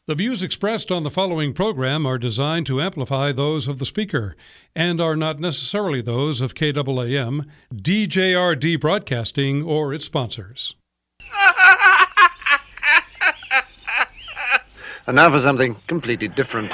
The views expressed on the following program are designed to amplify those of the speaker and are not necessarily those of KAAM, DJRD Broadcasting, or its sponsors. And now for something completely different.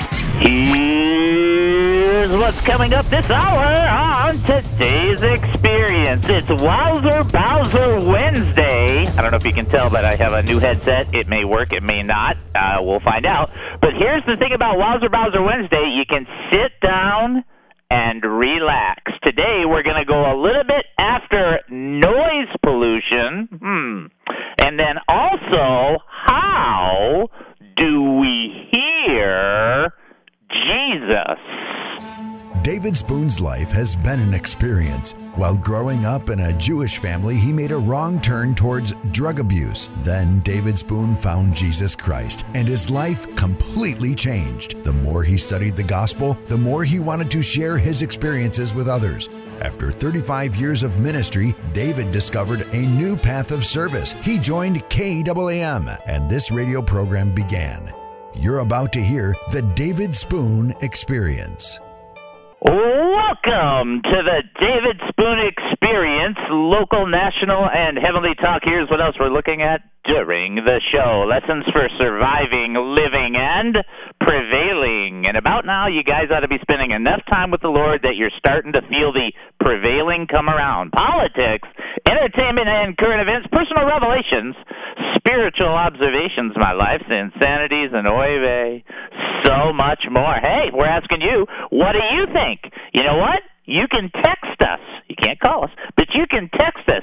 Here's what's coming up this hour on today's experience. It's Wowzer Bowser Wednesday. I don't know if you can tell, but I have a new headset. It may work, it may not. We'll find out. But here's the thing about Wowzer Bowser Wednesday. You can sit down and relax. Today we're going to go a little bit after noise pollution. And then also, how do we hear Jesus? David Spoon's life has been an experience. While growing up in a Jewish family, he made a wrong turn towards drug abuse. Then David Spoon found Jesus Christ, and his life completely changed. The more he studied the gospel, the more he wanted to share his experiences with others. After 35 years of ministry, David discovered a new path of service. He joined KAAM, and this radio program began. You're about to hear the David Spoon Experience. Welcome to the David Spoon Experience, local, national, and heavenly talk. Here's what else we're looking at during the show. Lessons for surviving, living, and prevailing. And about now, you guys ought to be spending enough time with the Lord that you're starting to feel the prevailing come around. Politics, entertainment and current events, personal revelations, spiritual observations, my life's insanities, and oy vey, so much more. Hey, we're asking you, what do you think? You know what? You can text us. You can't call us, but you can text us,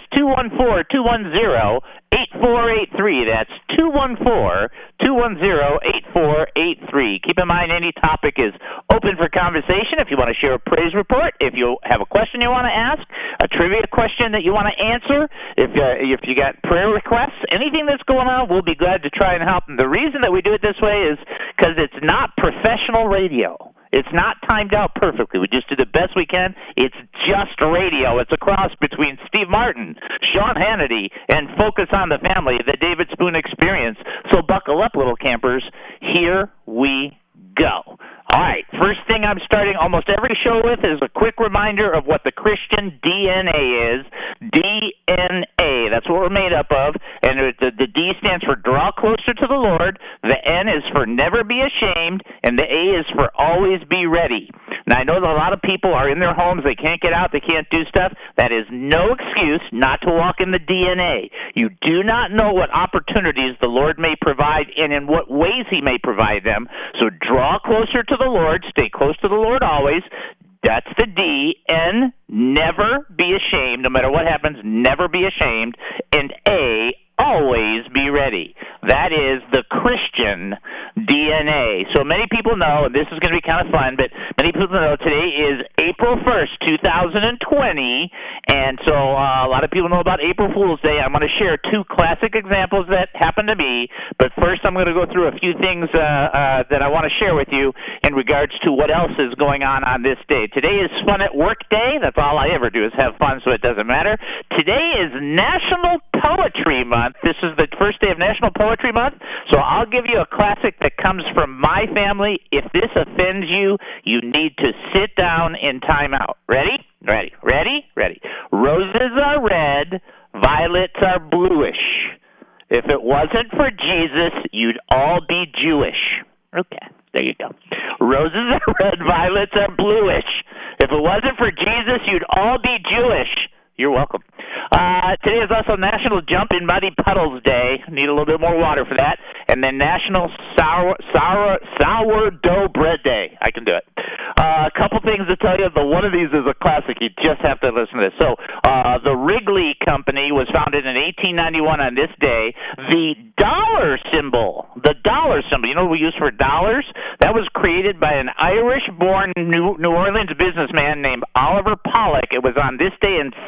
214-210-8483. That's 214-210-8483. Keep in mind, any topic is open for conversation. If you want to share a praise report, if you have a question you want to ask, a trivia question that you want to answer, if you got prayer requests, anything that's going on, we'll be glad to try and help. And the reason that we do it this way is because it's not professional radio. It's not timed out perfectly. We just do the best we can. It's just radio. It's a cross between Steve Martin, Sean Hannity, and Focus on the Family, the David Spoon Experience. So buckle up, little campers. Here we go. All right, first thing I'm starting almost every show with is a quick reminder of what the Christian DNA is. DNA, that's what we're made up of. And the D stands for draw closer to the Lord. The N is for never be ashamed. And the A is for always be ready. Now, I know that a lot of people are in their homes. They can't get out. They can't do stuff. That is no excuse not to walk in the DNA. You do not know what opportunities the Lord may provide and in what ways he may provide them. So draw closer to the Lord. Stay close to the Lord always. That's the D. N, never be ashamed. No matter what happens, never be ashamed. And A, always be ready. That is the Christian DNA. So many people know, and this is going to be kind of fun, but many people know today is April 1st, 2020, and so a lot of people know about April Fool's Day. I'm going to share two classic examples that happened to me, but first I'm going to go through a few things that I want to share with you in regards to what else is going on this day. Today is Fun at Work Day. That's all I ever do is have fun, so it doesn't matter. Today is National Poetry Month. This is the first day of National Poetry Month, so I'll give you a classic that comes from my family. If this offends you, you need to sit down in time out. Ready? Ready. Ready? Ready. Roses are red, violets are bluish. If it wasn't for Jesus, you'd all be Jewish. Okay, there you go. Roses are red, violets are bluish. If it wasn't for Jesus, you'd all be Jewish. You're welcome. Today is also National Jump in Muddy Puddles Day. Need a little bit more water for that. And then National Sourdough Bread Day. I can do it. A couple things to tell you. One of these is a classic. You just have to listen to this. So the Wrigley Company was founded in 1891 on this day. The dollar symbol, you know what we use for dollars? That was created by an Irish-born New Orleans businessman named Oliver Pollock. It was on this day in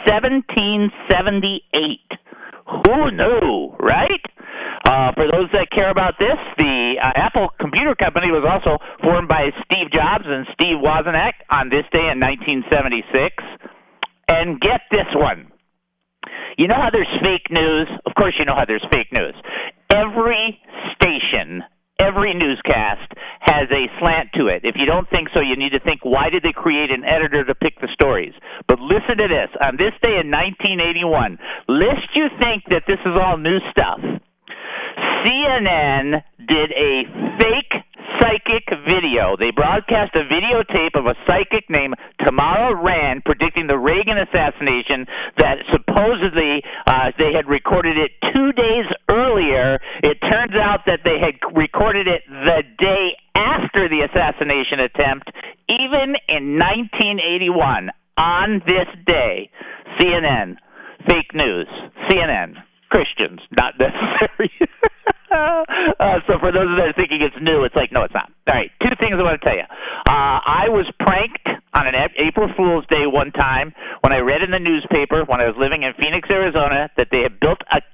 1778. Who knew, right? For those that care about this, the Apple Computer Company was also formed by Steve Jobs and Steve Wozniak on this day in 1976. And get this one. You know how there's fake news? Of course you know how there's fake news. Every station every newscast has a slant to it. If you don't think so, you need to think, why did they create an editor to pick the stories? But listen to this. On this day in 1981, lest you think that this is all new stuff, CNN did a fake psychic video. They broadcast a videotape of a psychic named Tamara Rand predicting the Reagan assassination that supposedly they had recorded it 2 days earlier. It turns out that they had recorded it the day after the assassination attempt, even in 1981. On this day, CNN, fake news, CNN, Christians, not necessary. So for those that are thinking it's new, it's like, no, it's not. All right, two things I want to tell you. I was pranked on an April Fool's Day one time when I read in the newspaper when I was living in Phoenix, Arizona, that they had built a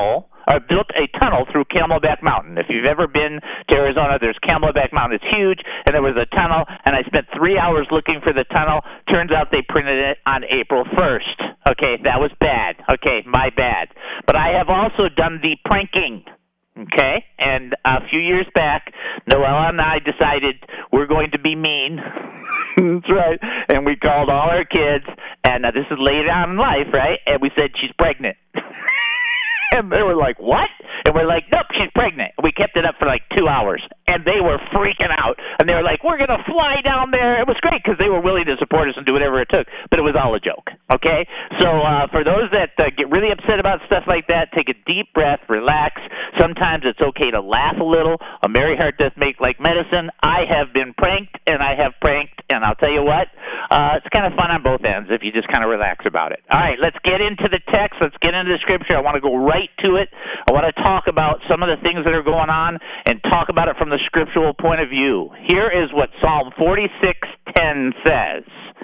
tunnel through Camelback Mountain. If you've ever been to Arizona, there's Camelback Mountain. It's huge, and there was a tunnel, and I spent 3 hours looking for the tunnel. Turns out they printed it on April 1st. Okay, that was bad. Okay, my bad. But I have also done the pranking. Okay, and a few years back, Noella and I decided we're going to be mean. That's right. And we called all our kids, and this is later on in life, right? And we said, she's pregnant. And they were like, what? And we're like, nope, she's pregnant. We kept it up for like 2 hours, and they were freaking out. And they were like, we're going to fly down there. It was great because they were willing to support us and do whatever it took, but it was all a joke, okay? So for those that get really upset about stuff like that, take a deep breath, relax. Sometimes it's okay to laugh a little. A merry heart doth make like medicine. I have been pranked, and I have pranked, and I'll tell you what, it's kind of fun on both ends if you just kind of relax about it. All right, let's get into the text. Let's get into the scripture. I want to go right to it. I want to talk about some of the things that are going on and talk about it from the scriptural point of view. Here is what Psalm 46:10 says.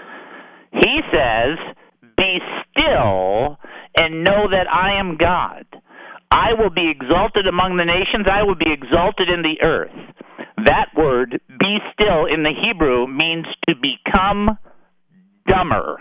He says, be still and know that I am God. I will be exalted among the nations. I will be exalted in the earth. That word, be still, in the Hebrew means to become dumber.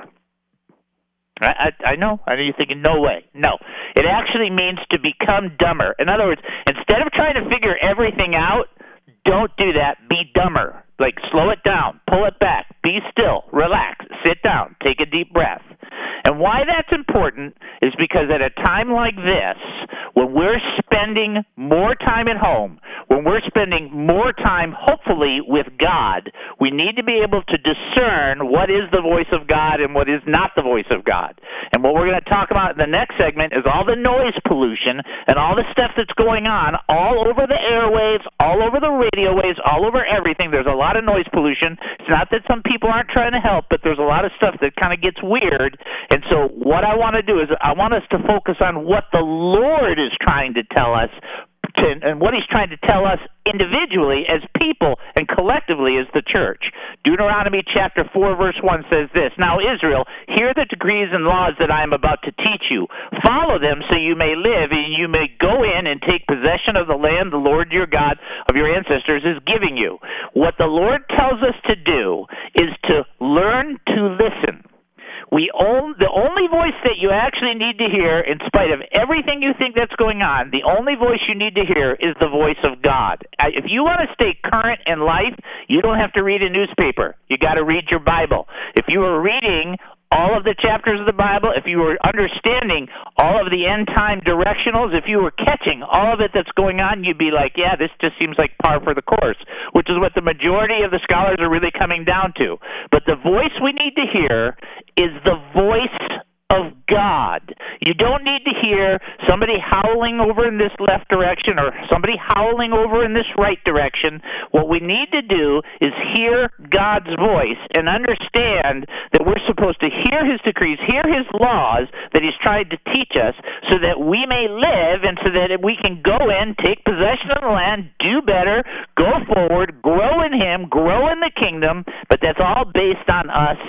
I know. I know you're thinking, no way. No. It actually means to become dumber. In other words, instead of trying to figure everything out, don't do that. Be dumber. Like, slow it down. Pull it back. Be still. Relax. Sit down. Take a deep breath. And why that's important is because at a time like this, when we're spending more time at home, when we're spending more time, hopefully, with God, we need to be able to discern what is the voice of God and what is not the voice of God. And what we're going to talk about in the next segment is all the noise pollution and all the stuff that's going on all over the airwaves, all over the radio waves, all over everything. There's a lot of noise pollution. It's not that some people aren't trying to help, but there's a lot of stuff that kind of gets weird. And so what I want to do is I want us to focus on what the Lord is trying to tell us and what he's trying to tell us individually as people and collectively as the church. Deuteronomy chapter 4 verse 1 says this, Now Israel, hear the decrees and laws that I am about to teach you. Follow them so you may live and you may go in and take possession of the land the Lord your God of your ancestors is giving you. What the Lord tells us to do is to learn to listen. The only voice that you actually need to hear, in spite of everything you think that's going on, the only voice you need to hear is the voice of God. If you want to stay current in life, you don't have to read a newspaper. You got to read your Bible. If you were reading all of the chapters of the Bible, if you were understanding all of the end-time directionals, if you were catching all of it that's going on, you'd be like, yeah, this just seems like par for the course, which is what the majority of the scholars are really coming down to. But the voice we need to hear is the voice of God. You don't need to hear somebody howling over in this left direction or somebody howling over in this right direction. What we need to do is hear God's voice and understand that we're supposed to hear his decrees, hear his laws that he's trying to teach us so that we may live and so that we can go in, take possession of the land, do better, go forward, grow in him, grow in the kingdom, but that's all based on us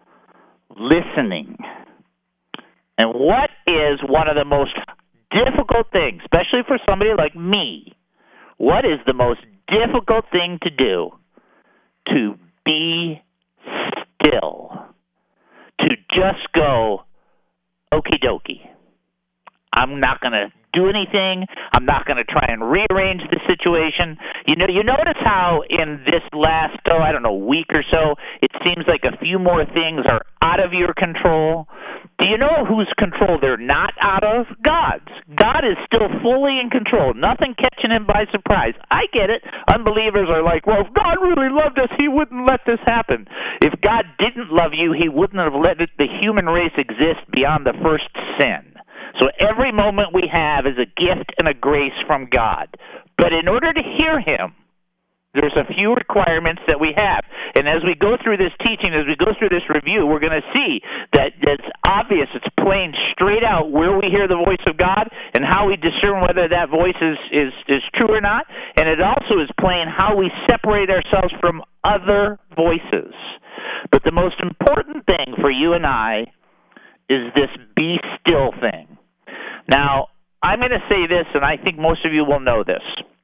listening. And what is one of the most difficult things, especially for somebody like me, what is the most difficult thing to do? To be still. To just go, okie dokie. I'm not going to do anything. I'm not going to try and rearrange the situation. You notice how in this last, week or so, it seems like a few more things are out of your control. Do you know whose control they're not out of? God's. God is still fully in control. Nothing catching him by surprise. I get it. Unbelievers are like, well, if God really loved us, he wouldn't let this happen. If God didn't love you, he wouldn't have let the human race exist beyond the first sin. So every moment we have is a gift and a grace from God. But in order to hear him, there's a few requirements that we have. And as we go through this teaching, as we go through this review, we're going to see that it's obvious, it's plain straight out where we hear the voice of God and how we discern whether that voice is true or not. And it also is plain how we separate ourselves from other voices. But the most important thing for you and I is this be still thing. Now, I'm going to say this, and I think most of you will know this.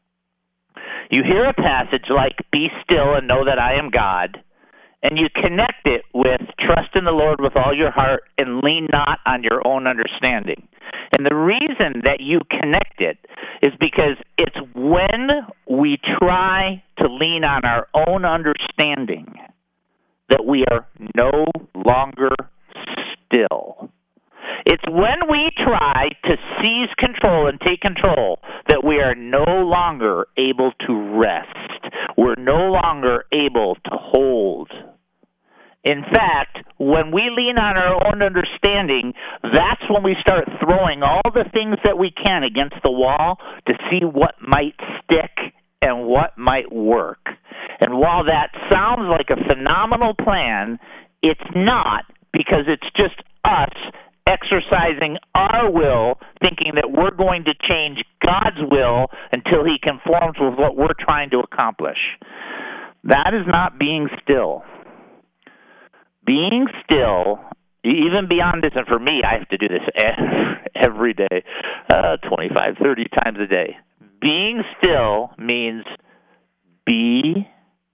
You hear a passage like, be still and know that I am God, and you connect it with trust in the Lord with all your heart and lean not on your own understanding. And the reason that you connect it is because it's when we try to lean on our own understanding that we are no longer still. It's when we try to seize control and take control that we are no longer able to rest. We're no longer able to hold. In fact, when we lean on our own understanding, that's when we start throwing all the things that we can against the wall to see what might stick and what might work. And while that sounds like a phenomenal plan, it's not, because it's just us exercising our will, thinking that we're going to change God's will until he conforms with what we're trying to accomplish. That is not being still. Being still, even beyond this, and for me, I have to do this every day, 25, 30 times a day. Being still means be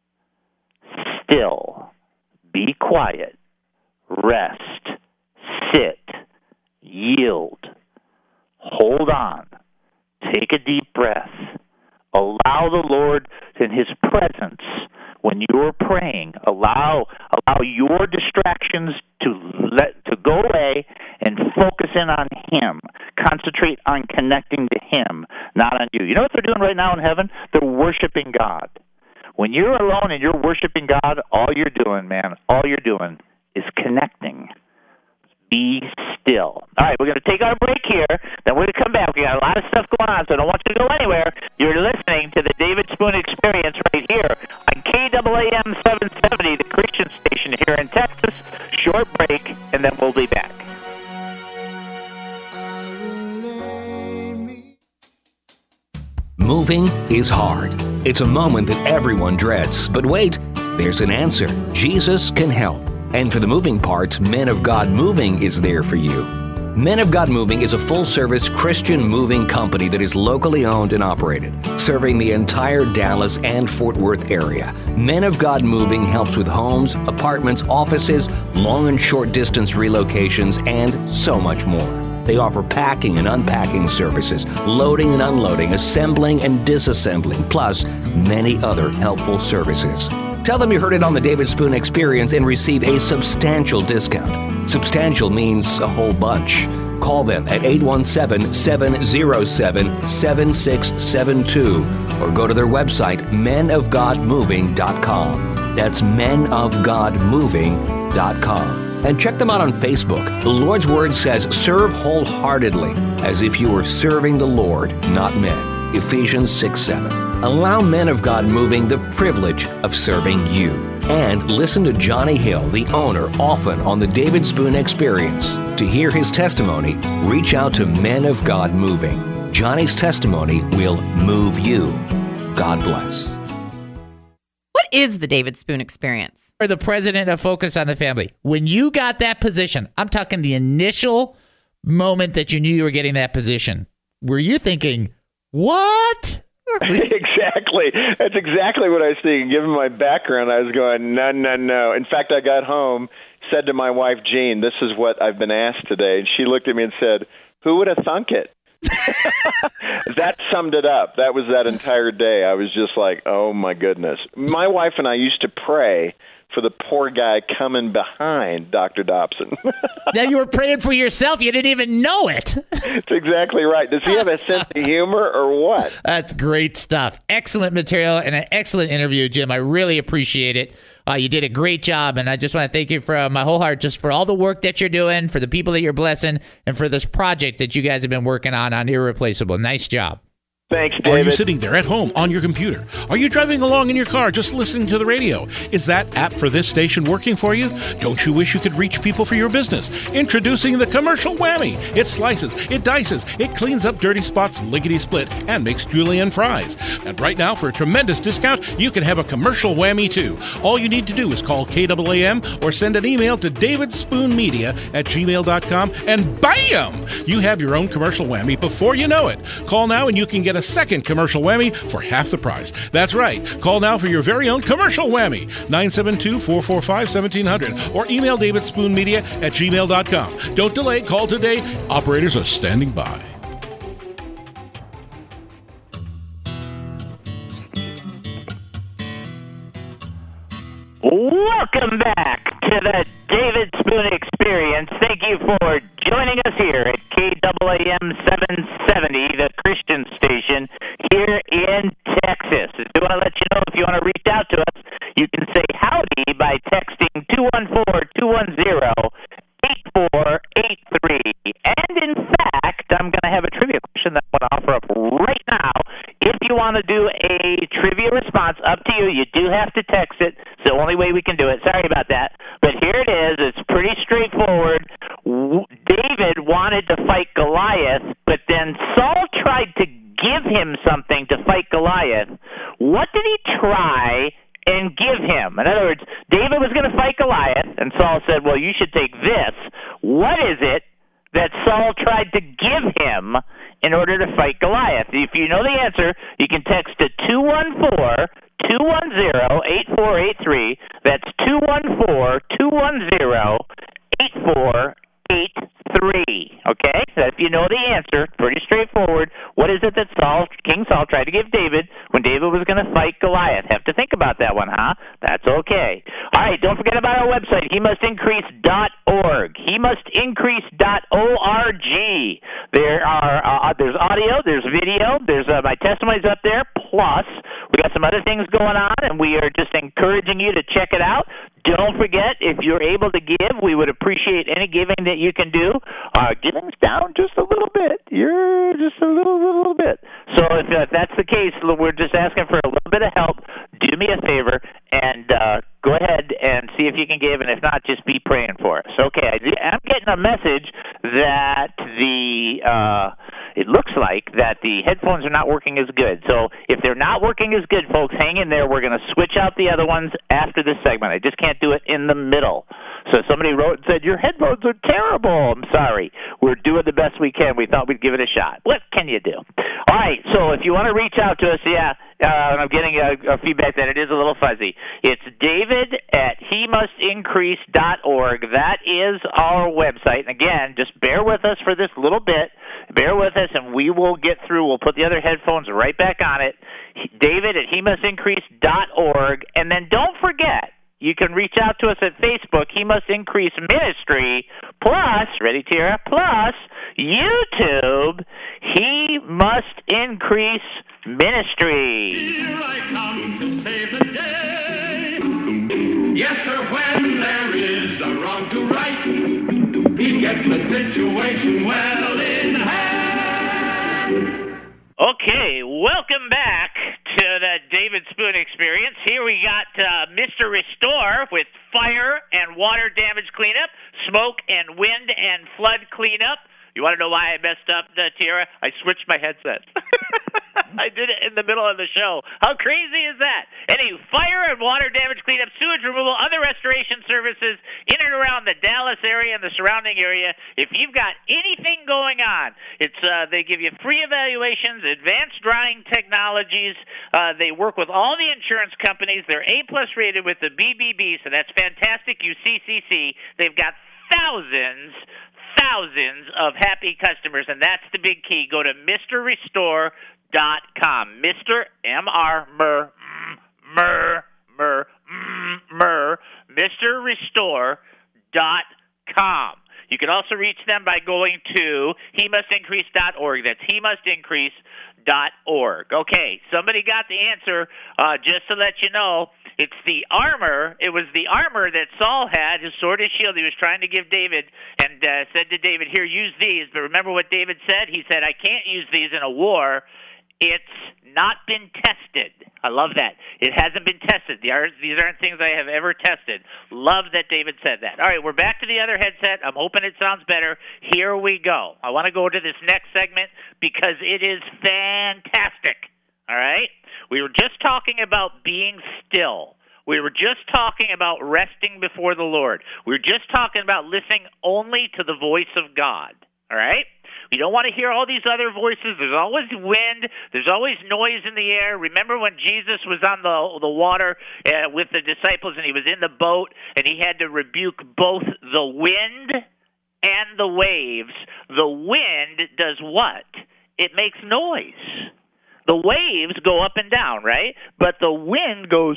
still, be quiet, rest, sit, yield, hold on, take a deep breath, allow the Lord in his presence when you're praying, allow your distractions to go away and focus in on him. Concentrate on connecting to him, not on you. You know what they're doing right now in heaven? They're worshiping God. When you're alone and you're worshiping God, all you're doing is connecting. Be still. All right, we're going to take our break here. Then we're going to come back. We got a lot of stuff going on, so I don't want you to go anywhere. You're listening to the David Spoon Experience right here on KAAM 770, the Christian station here in Texas. Short break, and then we'll be back. Moving is hard. It's a moment that everyone dreads. But wait, there's an answer. Jesus can help. And for the moving parts, Men of God Moving is there for you. Men of God Moving is a full-service Christian moving company that is locally owned and operated, serving the entire Dallas and Fort Worth area. Men of God Moving helps with homes, apartments, offices, long and short distance relocations, and so much more. They offer packing and unpacking services, loading and unloading, assembling and disassembling, plus many other helpful services. Tell them you heard it on the David Spoon Experience and receive a substantial discount. Substantial means a whole bunch. Call them at 817-707-7672 or go to their website, menofgodmoving.com. That's menofgodmoving.com. And check them out on Facebook. The Lord's Word says, serve wholeheartedly, as if you were serving the Lord, not men. Ephesians 6:7. Allow Men of God Moving the privilege of serving you. And listen to Johnny Hill, the owner, often on the David Spoon Experience. To hear his testimony, reach out to Men of God Moving. Johnny's testimony will move you. God bless. What is the David Spoon Experience? Or the president of Focus on the Family. When you got that position, I'm talking the initial moment that you knew you were getting that position, were you thinking, what? Exactly. That's exactly what I was thinking. Given my background, I was going, no. In fact, I got home, said to my wife, Jean, this is what I've been asked today. And she looked at me and said, who would have thunk it? That summed it up. That was that entire day. I was just like, oh, my goodness. My wife and I used to pray for the poor guy coming behind Dr. Dobson. Now you were praying for yourself. You didn't even know it. That's exactly right. Does he have a sense of humor or what? That's great stuff. Excellent material and an excellent interview, Jim. I really appreciate it. You did a great job, and I just want to thank you from my whole heart just for all the work that you're doing, for the people that you're blessing, and for this project that you guys have been working on Irreplaceable. Nice job. Thanks, David. Are you sitting there at home on your computer? Are you driving along in your car just listening to the radio? Is that app for this station working for you? Don't you wish you could reach people for your business? Introducing the Commercial Whammy. It slices, it dices, it cleans up dirty spots lickety-split, and makes julienne fries. And right now, for a tremendous discount, you can have a Commercial Whammy too. All you need to do is call KAAM or send an email to davidspoonmedia@gmail.com, and bam! You have your own Commercial Whammy before you know it. Call now and you can get a second Commercial Whammy for half the price. That's right. Call now for your very own Commercial Whammy. 972-445-1700 or email davidspoonmedia@gmail.com. Don't delay. Call today. Operators are standing by. Welcome back to the David Spoon Experience. Thank you for joining us here at KAAM 770, the Christian station here in Texas. I do want to let you know, if you want to reach out to us, you can say howdy by texting 214-210-8483. And in fact, I'm going to have a trivia question that I'm going to offer up right now. If you want to do a trivia response, up to you. You do have to text it. It's the only way we can do it. Sorry about that. But here it is. It's pretty straightforward. David wanted to fight Goliath, but then Saul tried to give him something to fight Goliath. What did he try and give him? In other words, David was going to fight Goliath, and Saul said, well, you should take this. What is it that Saul tried to give him in order to fight Goliath? If you know the answer, you can text to 214-210-8483. That's 214-210-8483. Okay? So if you know the answer, pretty straightforward. What is it that King Saul tried to give David when David was going to fight Goliath? Have to think about that one, huh? That's okay. All right, don't forget about our website, hemustincrease.org. Hemustincrease.org. There's audio, there's video, there's my testimonies up there, plus we got some other things going on, and we are just encouraging you to check it out. Don't forget, if you're able to give, we would appreciate any giving that you can do. Giving's down just a little bit. You're just a little bit. So if that's the case, we're just asking for a little bit of help. Do me a favor and go ahead and see if you can give, and if not, just be praying for us. Okay, I'm getting a message that it looks like that the headphones are not working as good. So if they're not working as good, folks, hang in there. We're going to switch out the other ones after this segment. I just can't do it in the middle. So somebody wrote and said, your headphones are terrible. I'm sorry. We're doing the best we can. We thought we'd give it a shot. What can you do? All right, so if you want to reach out to us, I'm getting a feedback that it is a little fuzzy. It's David at hemustincrease.org. That is our website. And again, just bear with us for this little bit. Bear with us, and we will get through. We'll put the other headphones right back on it. David at hemustincrease.org. And then don't forget, you can reach out to us at Facebook, He Must Increase Ministry, plus, ready, Tara, plus YouTube, He Must Increase Ministry. Here I come to save the day. Yes, sir, when there is a wrong to right, he gets the situation well in hand. Okay, welcome back to the David Spoon Experience. Here we got Mr. Restore with fire and water damage cleanup, smoke and wind and flood cleanup. You want to know why I messed up, Tara? I switched my headsets. I did it in the middle of the show. How crazy is that? Any fire and water damage cleanup, sewage removal, other restoration services in and around the Dallas area and the surrounding area. If you've got anything going on, it's they give you free evaluations, advanced drying technologies. They work with all the insurance companies. They're A+ rated with the BBB, so that's fantastic. UCCC. They've got thousands thousands of happy customers, and that's the big key. Go to MrRestore.com. Mr. MrRestore.com. You can also reach them by going to HeMustIncrease.org. That's HeMustIncrease.org. Okay, somebody got the answer. Just to let you know, it's the armor. It was the armor that Saul had, his sword, his shield. He was trying to give David and said to David, here, use these. But remember what David said? He said, I can't use these in a war. It's not been tested. I love that. It hasn't been tested. These aren't things I have ever tested. Love that David said that. All right, we're back to the other headset. I'm hoping it sounds better. Here we go. I want to go to this next segment because it is fantastic. All right? We were just talking about being still. We were just talking about resting before the Lord. We were just talking about listening only to the voice of God. All right? You don't want to hear all these other voices. There's always wind. There's always noise in the air. Remember when Jesus was on the water with the disciples and he was in the boat and he had to rebuke both the wind and the waves. The wind does what? It makes noise. The waves go up and down, right? But the wind goes,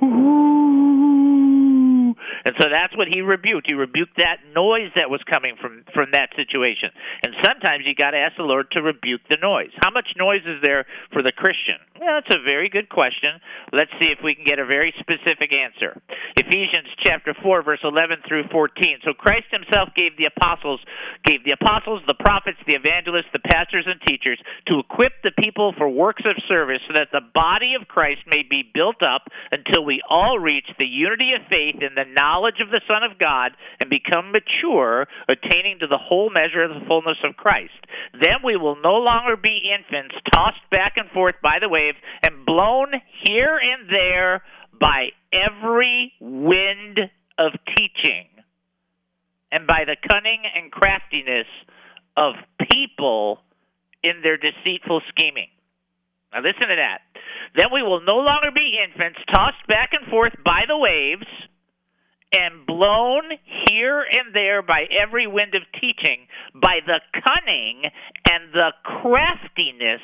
whoo. And so that's what he rebuked. He rebuked that noise that was coming from that situation. And sometimes you got to ask the Lord to rebuke the noise. How much noise is there for the Christian? Well, that's a very good question. Let's see if we can get a very specific answer. Ephesians chapter 4, verse 11 through 14. So Christ himself gave the apostles, the prophets, the evangelists, the pastors, and teachers to equip the people for works of service so that the body of Christ may be built up until we all reach the unity of faith in the knowledge of the Son of God and become mature, attaining to the whole measure of the fullness of Christ. Then we will no longer be infants, tossed back and forth by the waves and blown here and there by every wind of teaching and by the cunning and craftiness of people in their deceitful scheming. Now listen to that. Then we will no longer be infants, tossed back and forth by the waves and blown here and there by every wind of teaching, by the cunning and the craftiness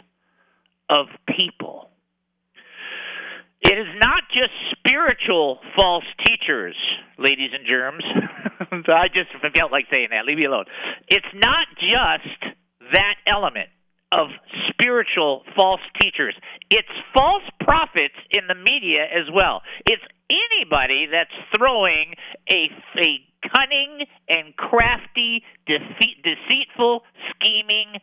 of people. It is not just spiritual false teachers, ladies and germs. I just felt like saying that. Leave me alone. It's not just that element of spiritual false teachers. It's false prophets in the media as well. It's anybody that's throwing a cunning and crafty, deceitful, scheming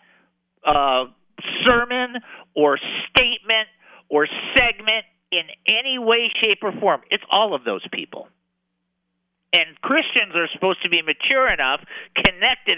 sermon or statement or segment in any way, shape, or form. It's all of those people. And Christians are supposed to be mature enough, connected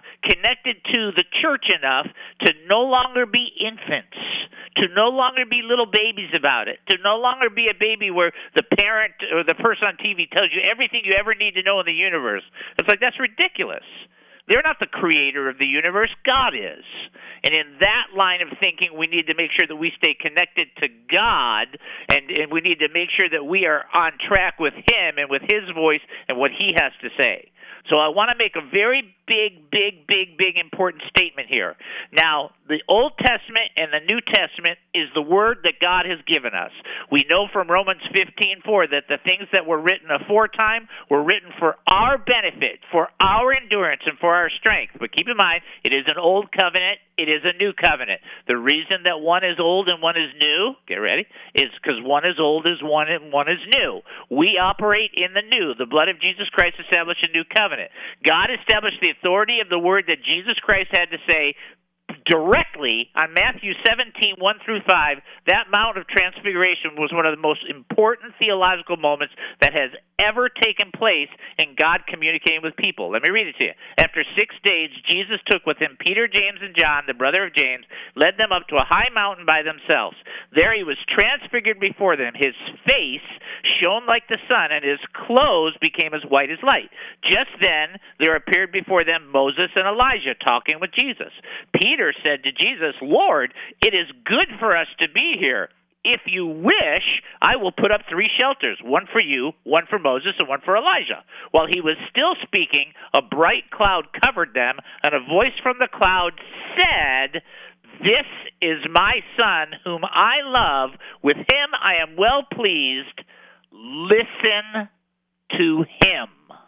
to the church enough to no longer be infants, to no longer be little babies about it, to no longer be a baby where the parent or the person on TV tells you everything you ever need to know in the universe. It's like, that's ridiculous. They're not the creator of the universe. God is. And in that line of thinking, we need to make sure that we stay connected to God, and we need to make sure that we are on track with Him and with His voice and what He has to say. So I want to make a very big, important statement here. Now, the Old Testament and the New Testament is the Word that God has given us. We know from Romans 15:4 that the things that were written aforetime were written for our benefit, for our endurance, and for our strength. But keep in mind, it is an old covenant, it is a new covenant. The reason that one is old and one is new, get ready, is because one is old and one is new. We operate in the new. The blood of Jesus Christ established a new covenant. God established the authority of the word that Jesus Christ had to say directly on Matthew 17:1 through 5. That Mount of Transfiguration was one of the most important theological moments that has ever taken place in God communicating with people. Let me read it to you. After 6 days, Jesus took with him Peter, James, and John, the brother of James, led them up to a high mountain by themselves. There he was transfigured before them. His face shone like the sun, and his clothes became as white as light. Just then there appeared before them Moses and Elijah talking with Jesus. Peter said to Jesus, "Lord, it is good for us to be here. if you wish, I will put up 3 shelters, one for you, one for Moses, and one for Elijah. While he was still speaking, a bright cloud covered them, and a voice from the cloud said, This is my son, whom I love. With him I am well pleased. Listen to him.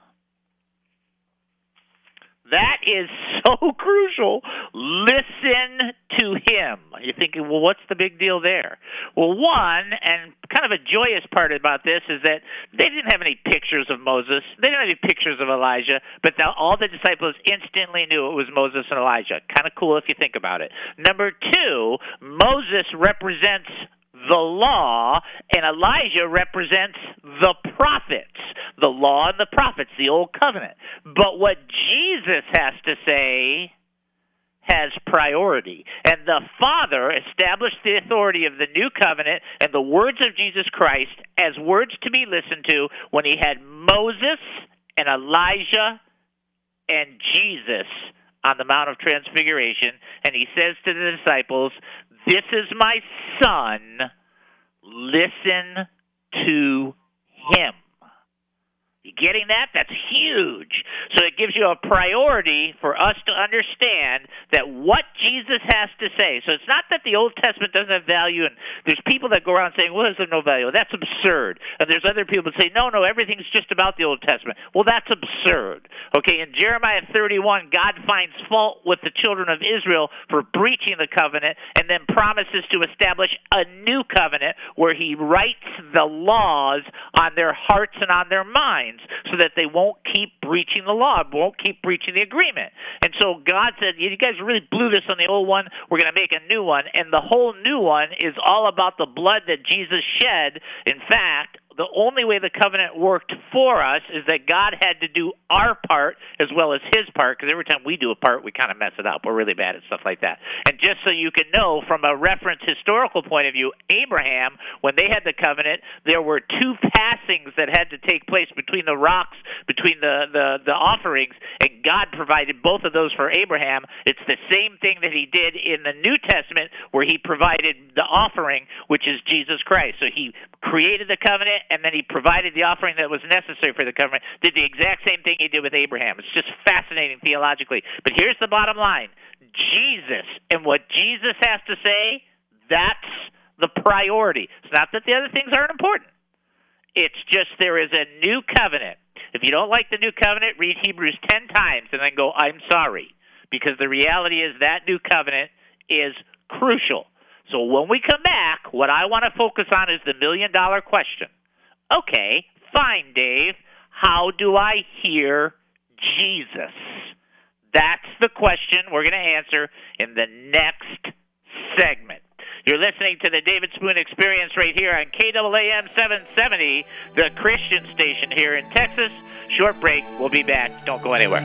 That is so crucial. Listen to him. You're thinking, well, what's the big deal there? Well, one, and kind of a joyous part about this, is that they didn't have any pictures of Moses. They didn't have any pictures of Elijah, but all the disciples instantly knew it was Moses and Elijah. Kind of cool if you think about it. Number 2, Moses represents the law, and Elijah represents the prophets, the law and the prophets, the Old Covenant. But what Jesus has to say has priority. And the Father established the authority of the New Covenant and the words of Jesus Christ as words to be listened to when he had Moses and Elijah and Jesus on the Mount of Transfiguration. And he says to the disciples, This is my son, listen to him. You getting that? That's huge. So it gives you a priority for us to understand that what Jesus has to say. So it's not that the Old Testament doesn't have value, and there's people that go around saying, well, there's no value. That's absurd. And there's other people that say, no, everything's just about the Old Testament. Well, that's absurd. Okay, in Jeremiah 31, God finds fault with the children of Israel for breaching the covenant and then promises to establish a new covenant where he writes the laws on their hearts and on their minds, so that they won't keep breaching the law, won't keep breaching the agreement. And so God said, you guys really blew this on the old one. We're going to make a new one. And the whole new one is all about the blood that Jesus shed. In fact, the only way the covenant worked for us is that God had to do our part as well as his part, because every time we do a part, we kind of mess it up. We're really bad at stuff like that. And just so you can know, from a reference historical point of view, Abraham, when they had the covenant, there were 2 passings that had to take place between the rocks, between the offerings, and God provided both of those for Abraham. It's the same thing that he did in the New Testament, where he provided the offering, which is Jesus Christ. So he created the covenant, and then he provided the offering that was necessary for the covenant, did the exact same thing he did with Abraham. It's just fascinating theologically. But here's the bottom line. Jesus, and what Jesus has to say, that's the priority. It's not that the other things aren't important. It's just there is a new covenant. If you don't like the new covenant, read Hebrews 10 times and then go, I'm sorry. Because the reality is that new covenant is crucial. So when we come back, what I want to focus on is the $1 million question. Okay, fine, Dave. How do I hear Jesus? That's the question we're going to answer in the next segment. You're listening to the David Spoon Experience right here on KAAM 770, the Christian station here in Texas. Short break. We'll be back. Don't go anywhere.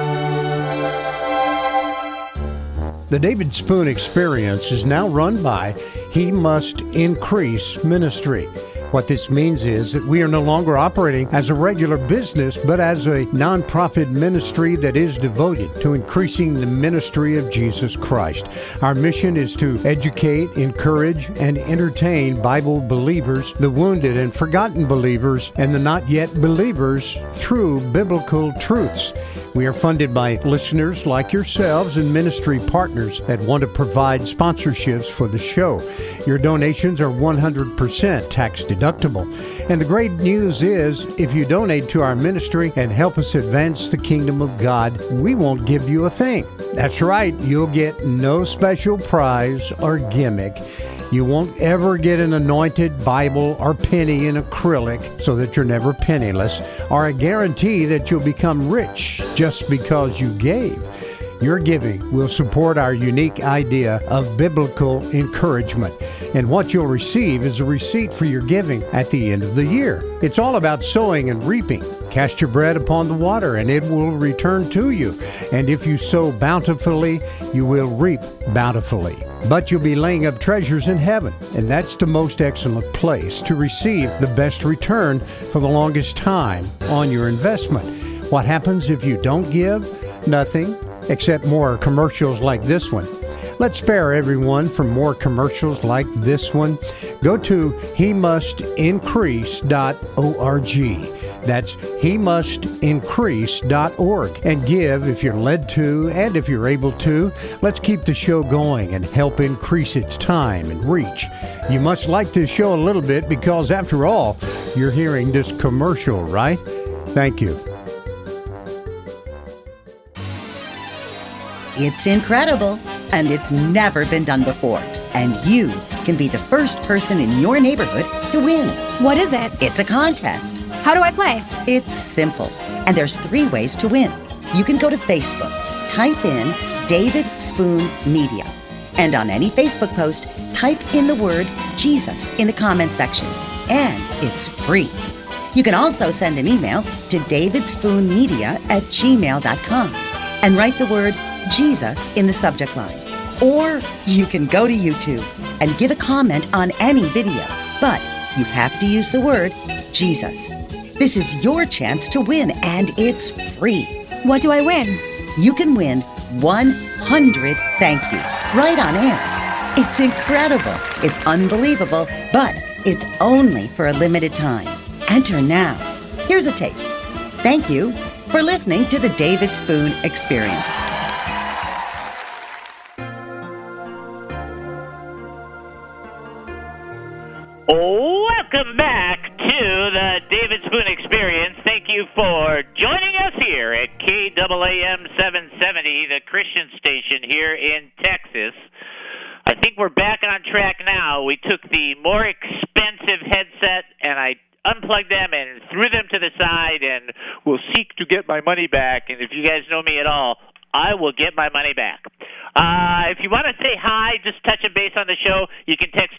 The David Spoon Experience is now run by He Must Increase Ministry. What this means is that we are no longer operating as a regular business, but as a nonprofit ministry that is devoted to increasing the ministry of Jesus Christ. Our mission is to educate, encourage, and entertain Bible believers, the wounded and forgotten believers, and the not yet believers through biblical truths. We are funded by listeners like yourselves and ministry partners that want to provide sponsorships for the show. Your donations are 100% tax deductible. And the great news is, if you donate to our ministry and help us advance the kingdom of God, we won't give you a thing. That's right, you'll get no special prize or gimmick. You won't ever get an anointed Bible or penny in acrylic so that you're never penniless, or a guarantee that you'll become rich just because you gave. Your giving will support our unique idea of biblical encouragement. And what you'll receive is a receipt for your giving at the end of the year. It's all about sowing and reaping. Cast your bread upon the water, and it will return to you. And if you sow bountifully, you will reap bountifully. But you'll be laying up treasures in heaven, and that's the most excellent place to receive the best return for the longest time on your investment. What happens if you don't give? Nothing, except more commercials like this one. Let's spare everyone from more commercials like this one. Go to hemustincrease.org. That's hemustincrease.org. And give if you're led to and if you're able to. Let's keep the show going and help increase its time and reach. You must like this show a little bit because, after all, you're hearing this commercial, right? Thank you. It's incredible, and it's never been done before. And you can be the first person in your neighborhood to win. What is it? It's a contest. How do I play? It's simple, and there's 3 ways to win. You can go to Facebook, type in David Spoon Media, and on any Facebook post, type in the word Jesus in the comments section, and it's free. You can also send an email to davidspoonmedia@gmail.com and write the word Jesus in the subject line. Or you can go to YouTube and give a comment on any video, but you have to use the word Jesus. This is your chance to win, and it's free. What do I win? You can win 100 thank yous right on air. It's incredible. It's unbelievable, but it's only for a limited time. Enter now. Here's a taste. Thank you for listening to the David Spoon Experience. Welcome back to the David Spoon Experience. Thank you for joining us here at KAAM 770, the Christian station here in Texas. I think we're back on track now. We took the more expensive headset and I unplugged them and threw them to the side and will seek to get my money back. And if you guys know me at all, I will get my money back. If you want to say hi, just touch a base on the show, you can text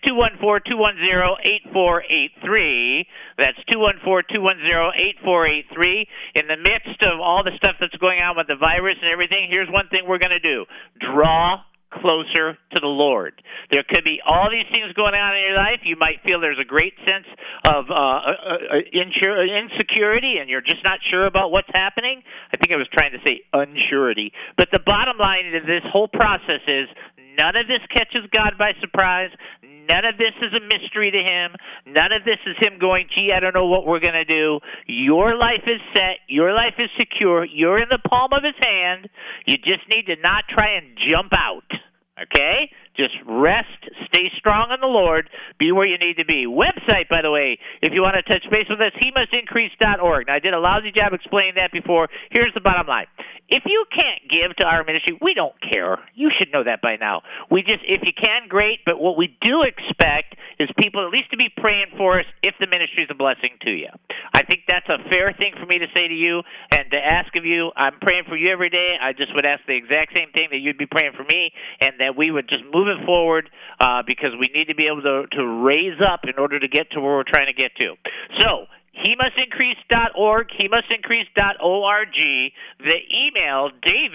214-210-8483. That's 214-210-8483. In the midst of all the stuff that's going on with the virus and everything, here's one thing we're going to do. Draw closer to the Lord. There could be all these things going on in your life. You might feel there's a great sense of insecurity and you're just not sure about what's happening. I think I was trying to say unsurety. But the bottom line of this whole process is none of this catches God by surprise. None of this is a mystery to him. None of this is him going, gee, I don't know what we're going to do. Your life is set. Your life is secure. You're in the palm of his hand. You just need to not try and jump out. Okay? Just rest, stay strong in the Lord, be where you need to be. Website, by the way, if you want to touch base with us, hemustincrease.org. Now, I did a lousy job explaining that before. Here's the bottom line. If you can't give to our ministry, we don't care. You should know that by now. If you can, great, but what we do expect is people at least to be praying for us if the ministry is a blessing to you. I think that's a fair thing for me to say to you and to ask of you. I'm praying for you every day. I just would ask the exact same thing, that you'd be praying for me and that we would just move it forward because we need to be able to raise up in order to get to where we're trying to get to. So, hemustincrease.org, hemustincrease.org. The email,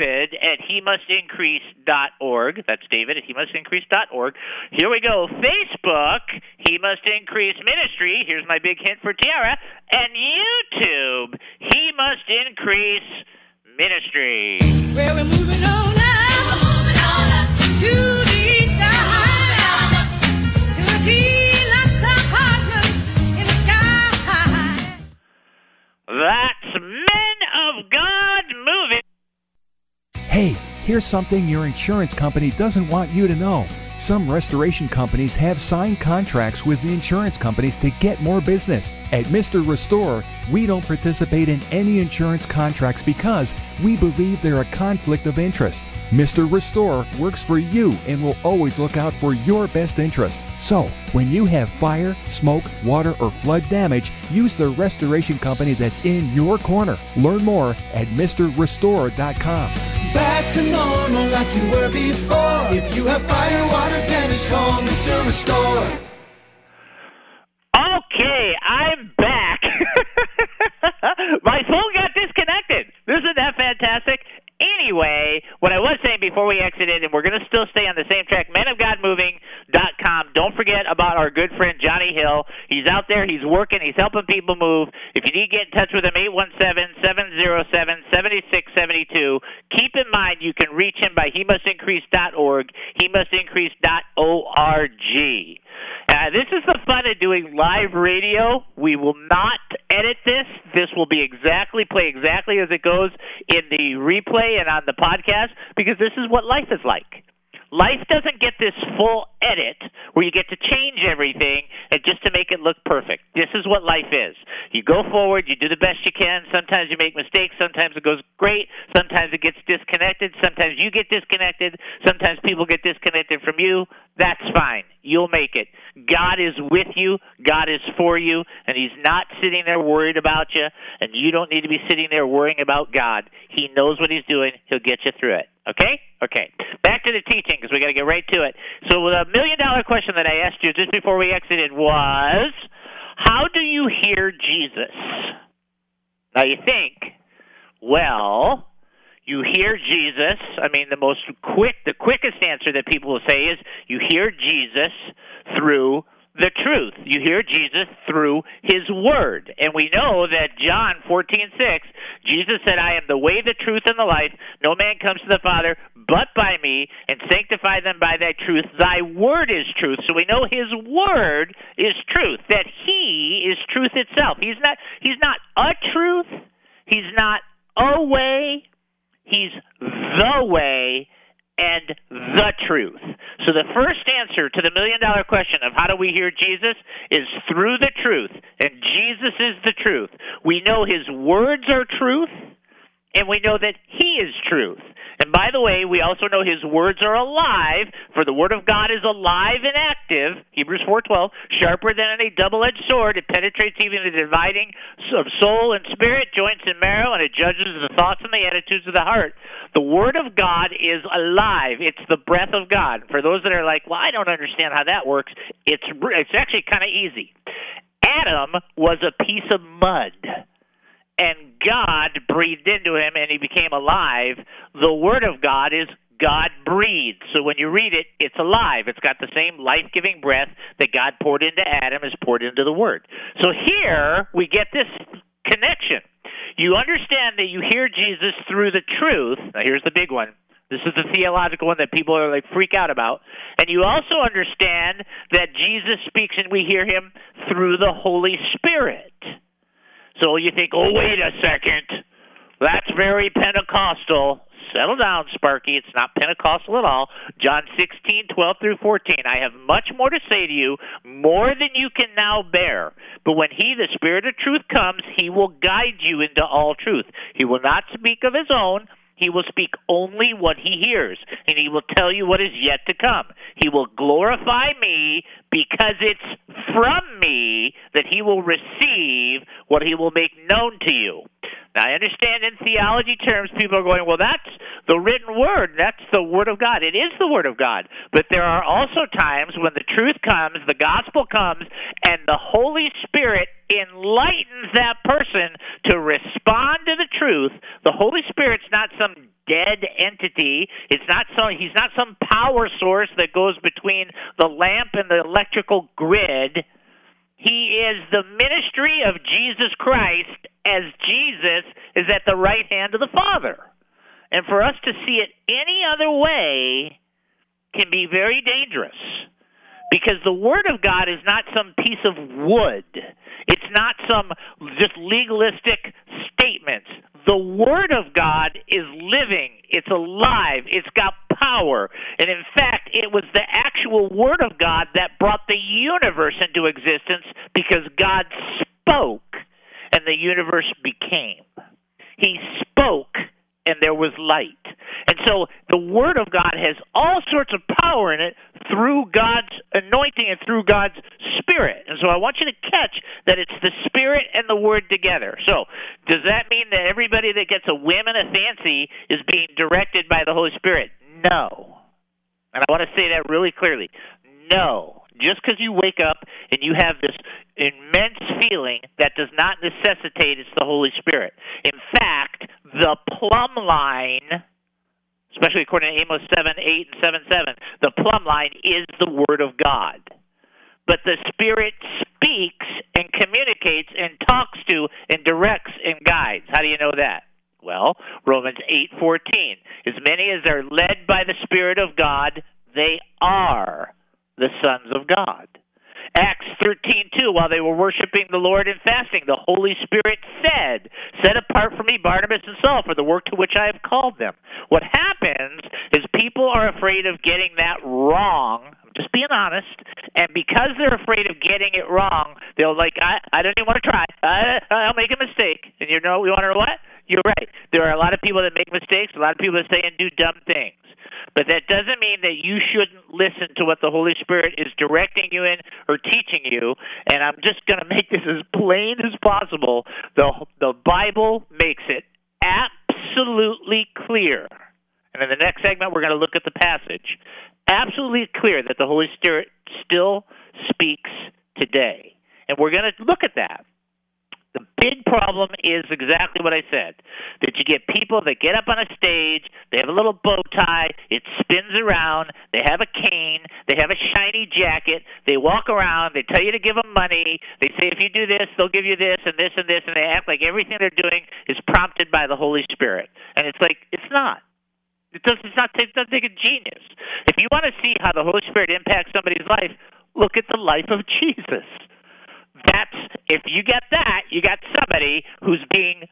david@hemustincrease.org. That's David at hemustincrease.org. Here we go. Facebook, He Must Increase Ministry. Here's my big hint for Tiara. And YouTube, He Must Increase Ministry. Well, we're moving on now. Moving on up to the side. To the deluxe apartments in the sky. That's Men of God Moving. Hey, here's something your insurance company doesn't want you to know. Some restoration companies have signed contracts with the insurance companies to get more business. At Mr. Restore, we don't participate in any insurance contracts because we believe they're a conflict of interest. Mr. Restore works for you and will always look out for your best interest. So, when you have fire, smoke, water, or flood damage, use the restoration company that's in your corner. Learn more at MrRestore.com. Back to normal like you were before. If you have fire, water damage, call Mr. Restore. Okay, I'm back. My phone got disconnected. Isn't that fantastic? Anyway, what I was saying before we exited, and we're going to still stay on the same track, menofgodmoving.com. Don't forget about our good friend Johnny Hill. He's out there there. He's working. He's helping people move. If you need to get in touch with him, 817-707-7672. Keep in mind you can reach him by hemustincrease.org, hemustincrease.org. This is the fun of doing live radio. We will not edit this. This will be play exactly as it goes in the replay and on the podcast, because this is what life is like. Life doesn't get this full edit where you get to change everything and just to make it look perfect. This is what life is. You go forward, you do the best you can. Sometimes you make mistakes. Sometimes it goes great. Sometimes it gets disconnected. Sometimes you get disconnected. Sometimes people get disconnected from you. That's fine. You'll make it. God is with you. God is for you. And He's not sitting there worried about you. And you don't need to be sitting there worrying about God. He knows what He's doing. He'll get you through it. Okay? Okay. Back to the teaching, because we got to get right to it. So the $1 million question that I asked you just before we exited was, how do you hear Jesus? Now you think, well, you hear Jesus. I mean, the quickest answer that people will say is you hear Jesus through the truth. You hear Jesus through His Word. And we know that John 14:6, Jesus said, I am the way, the truth, and the life. No man comes to the Father but by me, and sanctify them by thy truth. Thy Word is truth. So we know His Word is truth, that He is truth itself. He's not a truth. He's not a way. He's the way and the truth. So the first answer to the $1 million question of how do we hear Jesus is through the truth, and Jesus is the truth. We know His words are truth, and we know that He is truth. And by the way, we also know His words are alive, for the Word of God is alive and active, Hebrews 4:12, sharper than any double-edged sword. It penetrates even the dividing of soul and spirit, joints and marrow, and it judges the thoughts and the attitudes of the heart. The Word of God is alive. It's the breath of God. For those that are like, well, I don't understand how that works, it's actually kind of easy. Adam was a piece of mud, and God breathed into him, and he became alive. The Word of God is God breathed. So when you read it, it's alive. It's got the same life-giving breath that God poured into Adam is poured into the Word. So here we get this connection. You understand that you hear Jesus through the truth. Now here's the big one. This is the theological one that people are like freak out about. And you also understand that Jesus speaks and we hear Him through the Holy Spirit. So you think, oh, wait a second. That's very Pentecostal. Settle down, Sparky. It's not Pentecostal at all. John 16:12-14. I have much more to say to you, more than you can now bear. But when He, the Spirit of truth, comes, He will guide you into all truth. He will not speak of His own. He will speak only what He hears, and He will tell you what is yet to come. He will glorify me because it's from me that He will receive what He will make known to you. Now, I understand in theology terms, people are going, well, that's the written Word. That's the Word of God. It is the Word of God. But there are also times when the truth comes, the gospel comes, and the Holy Spirit enlightens that person to respond to the truth. The Holy Spirit's not some dead entity. He's not some power source that goes between the lamp and the electrical grid. He is the ministry of Jesus Christ, as Jesus is at the right hand of the Father. And for us to see it any other way can be very dangerous, because the Word of God is not some piece of wood. It's not some just legalistic statements. The Word of God is living. It's alive. It's got power. And in fact, it was the actual Word of God that brought the universe into existence, because God spoke and the universe became. He spoke and there was light. And so the Word of God has all sorts of power in it through God's anointing and through God's Spirit. And so I want you to catch that it's the Spirit and the Word together. So does that mean that everybody that gets a whim and a fancy is being directed by the Holy Spirit? No. And I want to say that really clearly. No. Just because you wake up and you have this immense feeling, that does not necessitate it's the Holy Spirit. In fact, the plumb line, especially according to Amos 7:8 and 7:7, the plumb line is the Word of God. but the Spirit speaks and communicates and talks to and directs and guides. How do you know that? Well, Romans 8:14. As many as are led by the Spirit of God, they are the sons of God. Acts 13:2, while they were worshiping the Lord and fasting, the Holy Spirit said, "Set apart for me Barnabas and Saul for the work to which I have called them." What happens is people are afraid of getting that wrong. I'm just being honest. And because they're afraid of getting it wrong, they'll I don't even want to try. I'll make a mistake. And you want to know what? You're right. There are a lot of people that make mistakes, a lot of people that say and do dumb things. But that doesn't mean that you shouldn't listen to what the Holy Spirit is directing you in or teaching you. And I'm just going to make this as plain as possible. The Bible makes it absolutely clear. And in the next segment, we're going to look at the passage. Absolutely clear that the Holy Spirit still speaks today. And we're going to look at that. The big problem is exactly what I said, that you get people that get up on a stage, they have a little bow tie, it spins around, they have a cane, they have a shiny jacket, they walk around, they tell you to give them money, they say if you do this, they'll give you this and this and this, and they act like everything they're doing is prompted by the Holy Spirit. And it's like, it's not. It doesn't take a genius. If you want to see how the Holy Spirit impacts somebody's life, look at the life of Jesus. If you get that, you got somebody who's being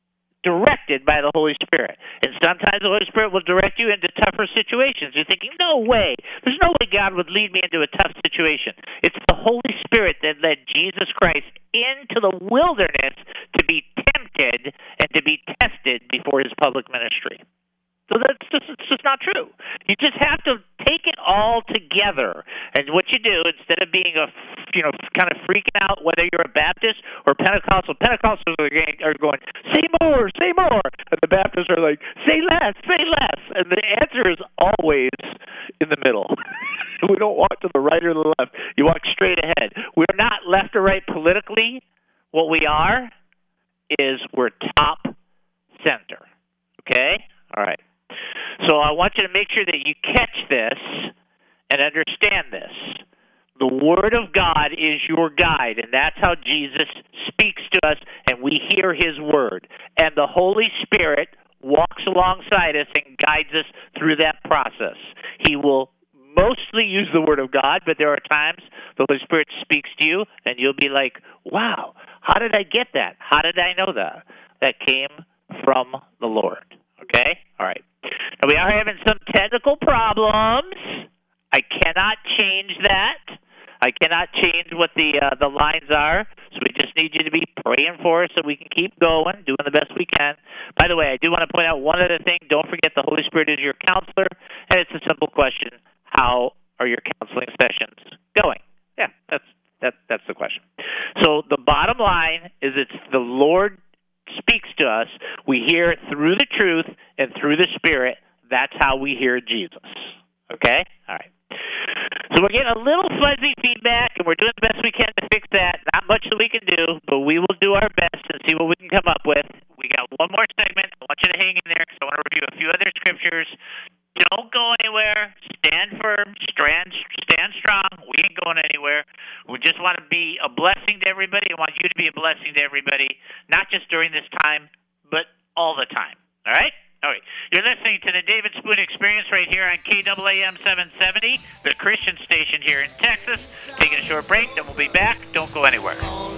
directed by the Holy Spirit. And sometimes the Holy Spirit will direct you into tougher situations. You're thinking, no way. There's no way God would lead me into a tough situation. It's the Holy Spirit that led Jesus Christ into the wilderness to be tempted and to be tested before his public ministry. So it's just not true. You just have to take it all together. And what you do, instead of being kind of freaking out whether you're a Baptist or Pentecostal, Pentecostals are going, say more, say more. And the Baptists are like, say less, say less. And the answer is always in the middle. We don't walk to the right or the left. You walk straight ahead. We're not left or right politically. What we are is we're top center. Okay? All right. So I want you to make sure that you catch this and understand this. The Word of God is your guide, and that's how Jesus speaks to us, and we hear His Word. And the Holy Spirit walks alongside us and guides us through that process. He will mostly use the Word of God, but there are times the Holy Spirit speaks to you, and you'll be like, wow, how did I get that? How did I know that? That came from the Lord. Okay? All right. Now, we are having some technical problems. I cannot change that. I cannot change what the lines are, so we just need you to be praying for us so we can keep going, doing the best we can. By the way, I do want to point out one other thing. Don't forget the Holy Spirit is your counselor, and it's a simple question. How are your counseling sessions going? Yeah, that's the question. So the bottom line is it's the Lord speaks to us. We hear it through the truth and through the Spirit. That's how we hear Jesus. Okay? All right. So we're getting a little fuzzy feedback, and we're doing the best we can to fix that. Not much that we can do, but we will do our best and see what we can come up with. We got one more segment. I want you to hang in there because I want to review a few other scriptures. Don't go anywhere. Stand firm. Stand strong. We ain't going anywhere. We just want to be a blessing to everybody. I want you to be a blessing to everybody, not just during this time, but all the time. All right? All right. You're listening to the David Spoon Experience right here on KAAM 770, the Christian station here in Texas. Taking a short break, then we'll be back. Don't go anywhere.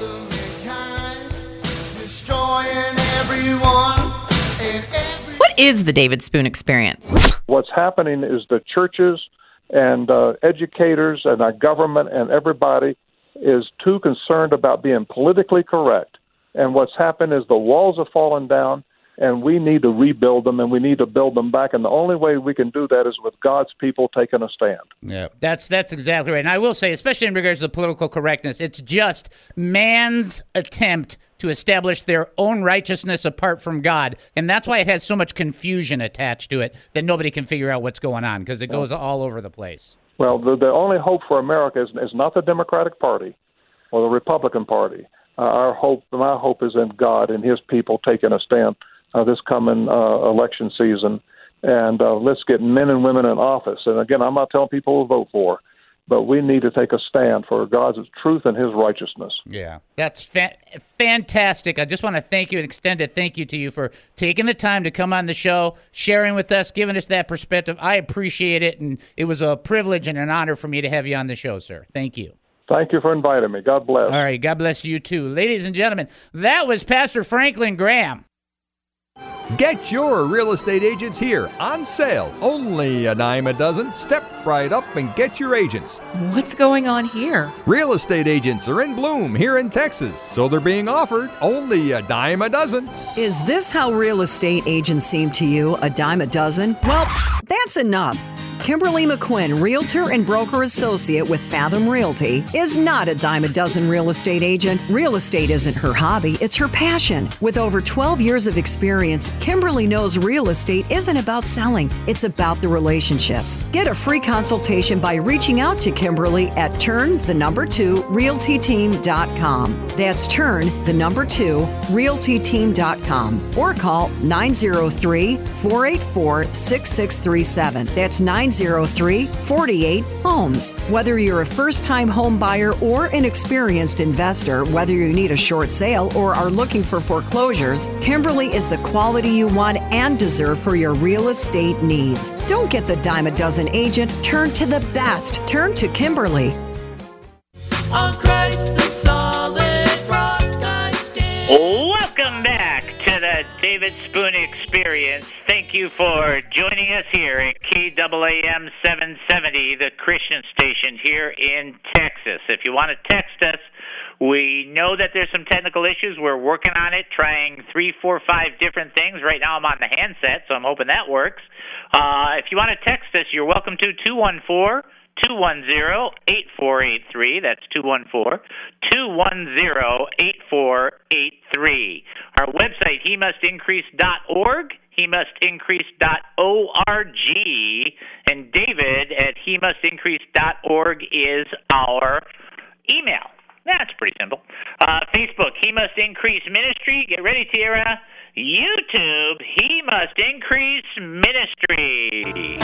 Destroying everyone and What is the David Spoon Experience? What's happening is the churches and educators and our government and everybody is too concerned about being politically correct. And what's happened is the walls have fallen down, and we need to rebuild them, and we need to build them back. And the only way we can do that is with God's people taking a stand. Yeah, that's exactly right. And I will say, especially in regards to political correctness, it's just man's attempt to establish their own righteousness apart from God. And that's why it has so much confusion attached to it that nobody can figure out what's going on, because it goes all over the place. Well, the only hope for America is not the Democratic Party or the Republican Party. My hope is in God and His people taking a stand this coming election season. And let's get men and women in office. And again, I'm not telling people to vote for. but we need to take a stand for God's truth and His righteousness. Yeah, that's fantastic. I just want to thank you and extend a thank you to you for taking the time to come on the show, sharing with us, giving us that perspective. I appreciate it, and it was a privilege and an honor for me to have you on the show, sir. Thank you. Thank you for inviting me. God bless. All right, God bless you too. Ladies and gentlemen, that was Pastor Franklin Graham. Get your real estate agents here on sale. Only a dime a dozen. Step right up and get your agents. What's going on here? Real estate agents are in bloom here in Texas, so they're being offered only a dime a dozen. Is this how real estate agents seem to you, a dime a dozen? Well, that's enough. Kimberly McQuinn, Realtor and Broker Associate with Fathom Realty, is not a dime a dozen real estate agent. Real estate isn't her hobby, it's her passion. With over 12 years of experience, Kimberly knows real estate isn't about selling, it's about the relationships. Get a free consultation by reaching out to Kimberly at turn2realtyteam.com. That's turn2realtyteam.com or call 903-484-6637. That's 903-48-HOMES. Whether you're a first-time home buyer or an experienced investor, whether you need a short sale or are looking for foreclosures, Kimberly is the quality you want and deserve for your real estate needs. Don't get the dime a dozen agent. Turn to the best. Turn to Kimberly. On Christ the solid rock I stand. Welcome back to the David Spoon Experience. Thank you for joining us here at KAAM 770, the Christian station here in Texas. If you want to text us, we know that there's some technical issues. We're working on it, trying 3, 4, 5 different things. Right now I'm on the handset, so I'm hoping that works. If you want to text us, you're welcome to 214-210-8483. That's 210-210-8483. Our website, hemustincrease.org, hemustincrease.org, and David at hemustincrease.org is our email. That's pretty simple. Facebook, He Must Increase Ministry. Get ready, Tierra. YouTube, He Must Increase Ministry.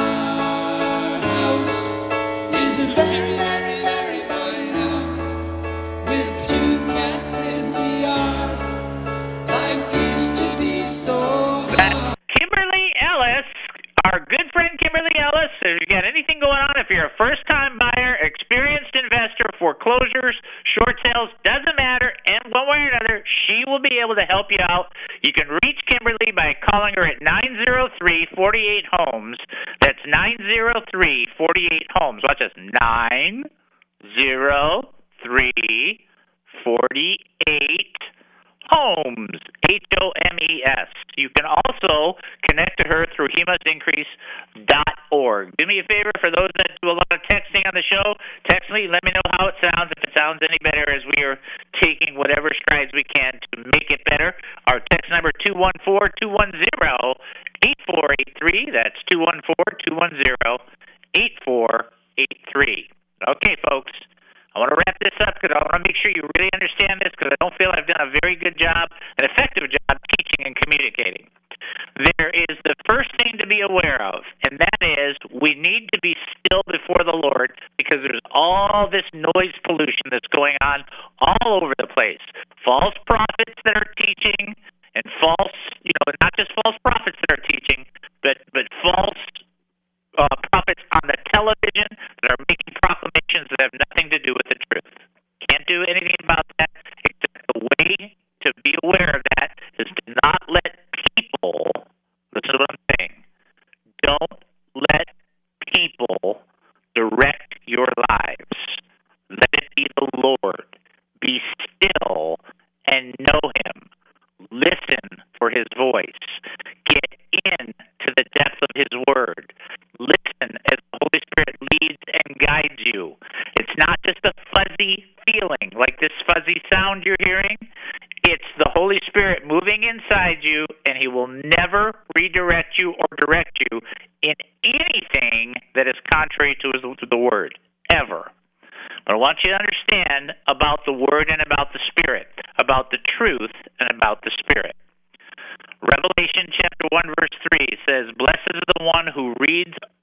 Is a very, very, very fine house with 2 cats in the yard. Life used to be so hard. Kimberly Ellis, our good friend Kimberly Ellis. If you got anything going on, if you're a first-time buyer, experienced investor, foreclosures, short sales, doesn't matter, and one way or another, she will be able to help you out. You can reach Kimberly by calling her at 903-48-HOMES. That's 903-48-HOMES. Watch this. 903-48-HOMES. HOMES. You can also connect to her through hemustincrease.org. Do me a favor, for those that do a lot of texting on the show, text me, let me know how it sounds, if it sounds any better, as we are taking whatever strides we can to make it better. Our text number 214-210-8483. That's 214-210-8483. Okay, folks. I want to wrap this up because I want to make sure you really understand this, because I don't feel I've done a very good job, an effective job teaching and communicating. There is the first thing to be aware of, and that is we need to be still before the Lord, because there's all this noise pollution that's going on all over the place. False prophets that are teaching, and false, not just false prophets that are teaching, but false prophets on the television that are making proclamations that have nothing to do with the truth. Can't do anything about that, except the way to be aware of that is to not let people, listen to what I'm saying, don't let people direct your lives. Let it be the Lord. Be still and know Him. Listen for His voice. Get into the depth of His Word. Listen as the Holy Spirit leads and guides you. It's not just a fuzzy feeling like this fuzzy sound you're hearing. It's the Holy Spirit moving inside you, and He will never redirect you or direct you in anything that is contrary to the Word, ever. But I want you to understand about the Word and about the Spirit, about the truth and about the Spirit. Revelation chapter 1 verse 3 says, "Blessed is the one who reads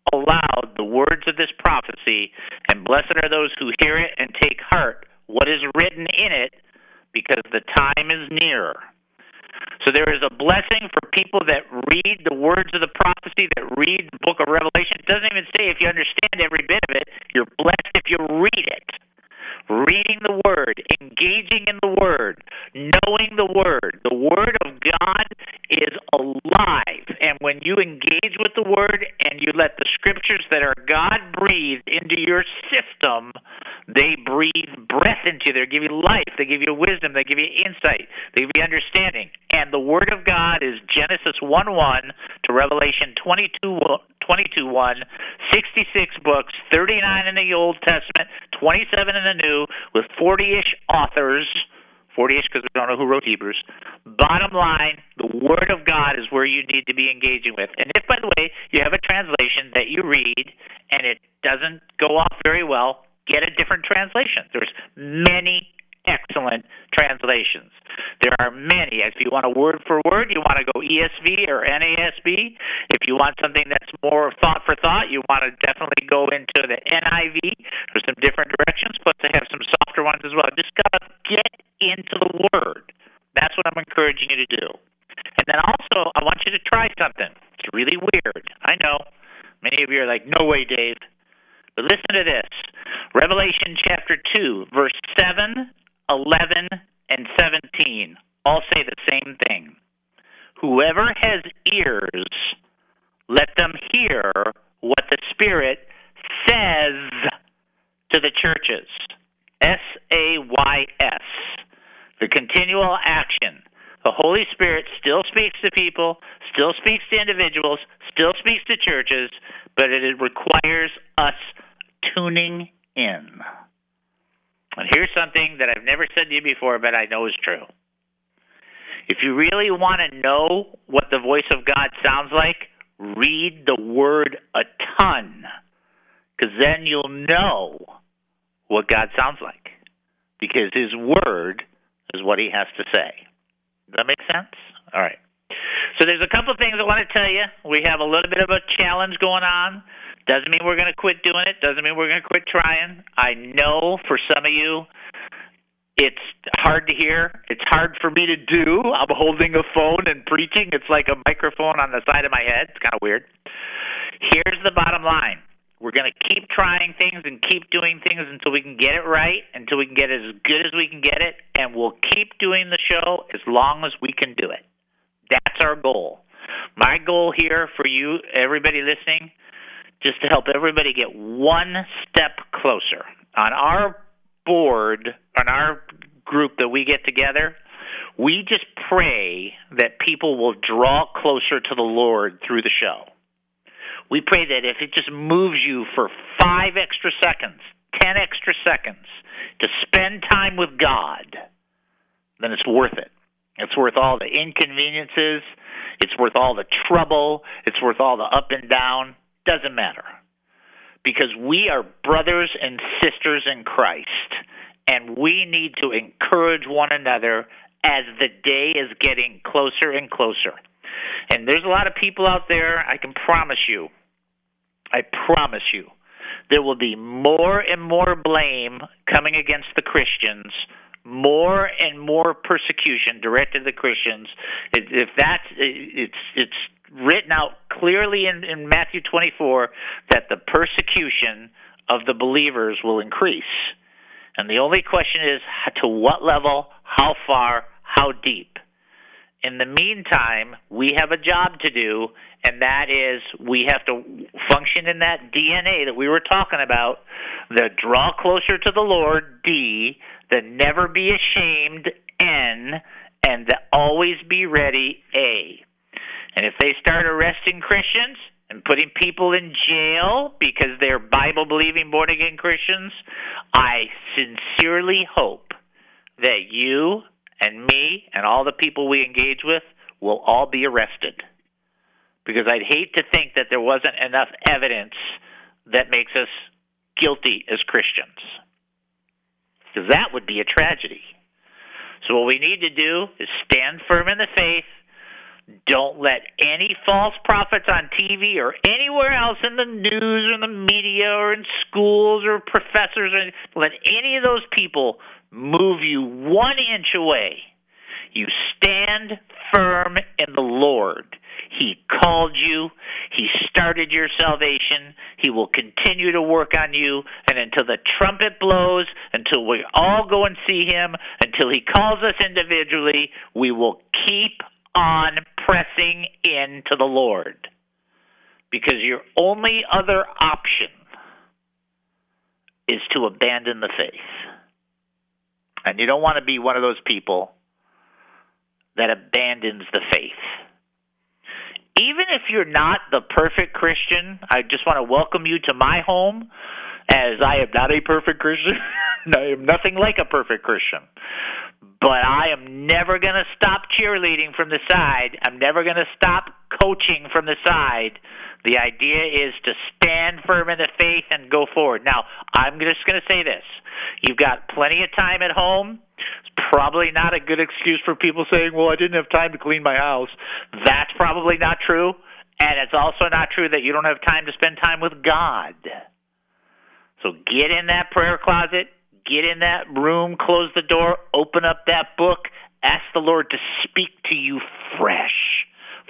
aloud the words of this prophecy, and blessed are those who hear it and take heart what is written in it, because the time is nearer. So there is a blessing for people that read the words of the prophecy, that read the book of Revelation. It doesn't even say if you understand every bit of it. You're blessed if you read it. Reading the Word, engaging in the Word, knowing the Word. The Word of God is alive. And when you engage with the Word and you let the Scriptures that are God-breathed into your system, they breathe breath into you. They give you life. They give you wisdom. They give you insight. They give you understanding. And the Word of God is Genesis 1:1 to Revelation 22:1, 66 books, 39 in the Old Testament, 27 in the New, with 40-ish authors, 40-ish because we don't know who wrote Hebrews. Bottom line, the Word of God is where you need to be engaging with. And if, by the way, you have a translation that you read and it doesn't go off very well, get a different translation. There's many excellent translations. There are many. If you want a word for word, you want to go ESV or NASB. If you want something that's more thought for thought, you want to definitely go into the NIV. There's some different directions, plus they have some softer ones as well. Just got to get into the Word. That's what I'm encouraging you to do. And then also, I want you to try something. It's really weird. I know. Many of you are like, no way, Dave. But listen to this. Revelation chapter 2, verse 7, 11, and 17 all say the same thing. Whoever has ears, let them hear what the Spirit says to the churches. S-A-Y-S. The continual action. The Holy Spirit still speaks to people, still speaks to individuals, still speaks to churches, but it requires us tuning in. And here's something that I've never said to you before, but I know is true. If you really want to know what the voice of God sounds like, read the Word a ton, because then you'll know what God sounds like, because His Word is what He has to say. Does that make sense? All right. So there's a couple of things I want to tell you. We have a little bit of a challenge going on. Doesn't mean we're going to quit doing it. Doesn't mean we're going to quit trying. I know for some of you, it's hard to hear. It's hard for me to do. I'm holding a phone and preaching. It's like a microphone on the side of my head. It's kind of weird. Here's the bottom line. We're going to keep trying things and keep doing things until we can get it right, until we can get it as good as we can get it, and we'll keep doing the show as long as we can do it. That's our goal. My goal here for you, everybody listening, just to help everybody get one step closer. On our board, on our group that we get together, we just pray that people will draw closer to the Lord through the show. We pray that if it just moves you for 5 extra seconds, 10 extra seconds to spend time with God, then it's worth it. It's worth all the inconveniences. It's worth all the trouble. It's worth all the up and down. Doesn't matter. Because we are brothers and sisters in Christ, and we need to encourage one another as the day is getting closer and closer. And there's a lot of people out there, I can promise you, there will be more and more blame coming against the Christians, more and more persecution directed at the Christians. It's written out clearly in Matthew 24 that the persecution of the believers will increase. And the only question is to what level, how far, how deep. In the meantime, we have a job to do, and that is we have to function in that DNA that we were talking about, the draw closer to the Lord, D, the never be ashamed, N, and the always be ready, A. And if they start arresting Christians and putting people in jail because they're Bible-believing, born-again Christians, I sincerely hope that you and me and all the people we engage with will all be arrested. Because I'd hate to think that there wasn't enough evidence that makes us guilty as Christians. Because that would be a tragedy. So what we need to do is stand firm in the faith, Don't let any false prophets on TV or anywhere else in the news or in the media or in schools or professors, or let any of those people move you 1 inch away. You stand firm in the Lord. He called you. He started your salvation. He will continue to work on you. And until the trumpet blows, until we all go and see him, until he calls us individually, we will keep on pressing into the Lord. Because your only other option is to abandon the faith. And you don't want to be one of those people that abandons the faith. Even if you're not the perfect Christian, I just want to welcome you to my home, as I am not a perfect Christian. I am nothing like a perfect Christian. But I am never going to stop cheerleading from the side. I'm never going to stop coaching from the side. The idea is to stand firm in the faith and go forward. Now, I'm just going to say this. You've got plenty of time at home. It's probably not a good excuse for people saying, well, I didn't have time to clean my house. That's probably not true. And it's also not true that you don't have time to spend time with God. So get in that prayer closet. Get in that room, close the door, open up that book, ask the Lord to speak to you fresh,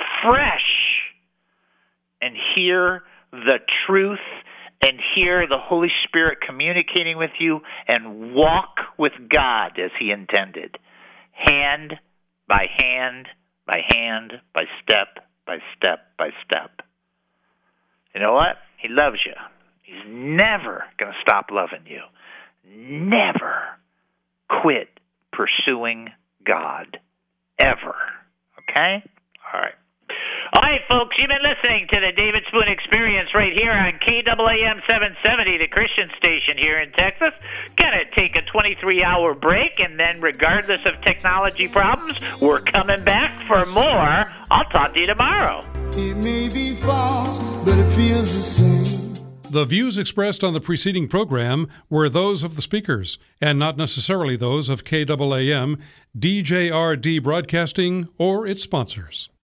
and hear the truth and hear the Holy Spirit communicating with you and walk with God as he intended, hand by hand, by hand, by step, by step, by step. You know what? He loves you. He's never going to stop loving you. Never quit pursuing God, ever. Okay? All right. All right, folks, you've been listening to the David Spoon Experience right here on KAAM 770, the Christian station here in Texas. Gonna take a 23-hour break, and then regardless of technology problems, we're coming back for more. I'll talk to you tomorrow. It may be false, but it feels the same. The views expressed on the preceding program were those of the speakers, and not necessarily those of KAAM, DJRD Broadcasting, or its sponsors.